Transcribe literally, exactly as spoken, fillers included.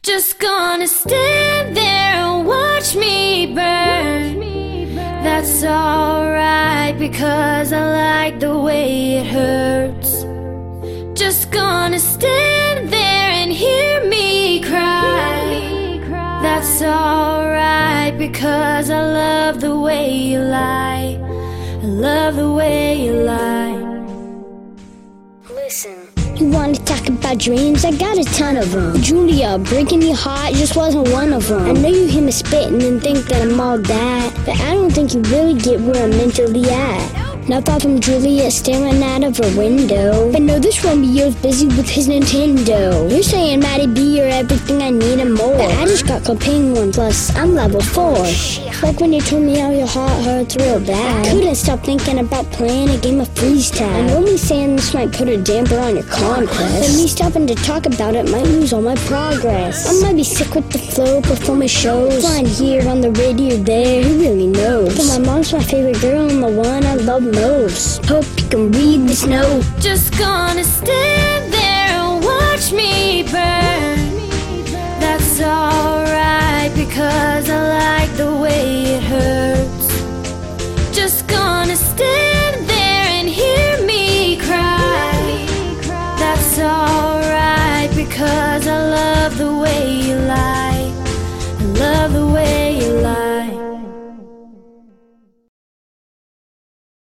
Just gonna stand there and watch me burn. That's alright, because I like the way it hurts. Just gonna stand there and hear me cry. That's alright, because I love the way you lie. I love the way you lie. Listen, you want to talk about dreams? I got a ton of them. Julia, breaking your heart just wasn't one of them. I know you hear me spitting and think that I'm all that, but I don't think you really get where I'm mentally at. Not far from Juliet staring out of her window, but no, this Romeo's busy with his Nintendo. You're saying Maddie B, you're everything I need and more, but I just got called Penguin, plus I'm level four. Like when you told me how your heart hurts real bad, I couldn't stop thinking about playing a game of freeze tag. I'm only saying this might put a damper on your conquest, but me stopping to talk about it might lose all my progress. I might be sick with the flow, performing shows, flying here on the radio there, who really knows? But my mom's my favorite girl and the one I love most. Hope you can read this note. Just gonna stand there and watch me burn. That's alright, because I like the way it hurts. Just gonna stand there and hear me cry. That's alright, because I love the way